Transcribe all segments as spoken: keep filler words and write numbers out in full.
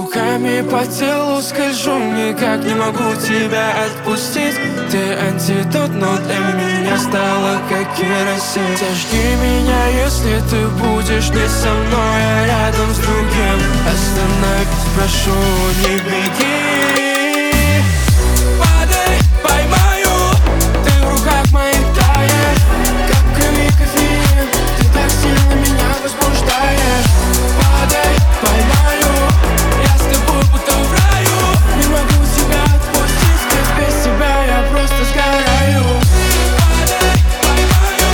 Руками по телу скольжу, никак не могу тебя отпустить. Ты антидот, но для меня стала как керосин. Зажги меня, если ты будешь не со мной, а рядом с другим. Остановись, прошу, не беги. Падай, поймаю, ты в руках моих таешь, капками кофеин. Ты так сильно меня возбуждаешь. Падай, поймаю, я с тобой будто в раю. Не могу тебя отпустить, как без тебя я просто сгораю. Падай, поймаю,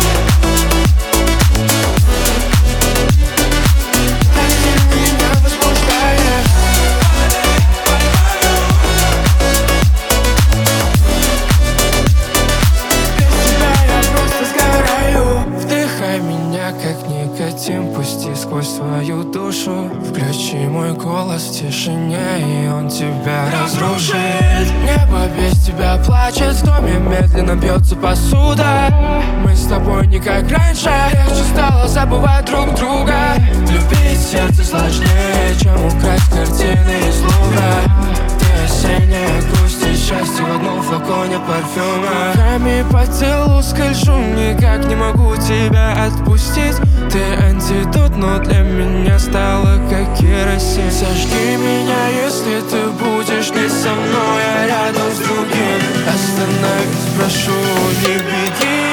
так сильно меня возбуждаешь. Падай, поймаю, без тебя я просто сгораю. Вдыхай меня как никотин, пусти сквозь свою душу. Включи мой голос в тишине, и он тебя разрушит. Небо без тебя плачет, в доме медленно бьется посуда. Мы с тобой не как раньше, легче стало забывать друг друга. Любить сердце сложнее, чем украсть картины из Лувра. Ты осенняя грусть и счастье в одном флаконе парфюма. Руками по телу скольжу, никак не могу тебя отпустить. Ты антидот, но для меня стала как керосин. Зажги меня, если ты будешь не со мной, а рядом с другим. Остановись, прошу, не беги.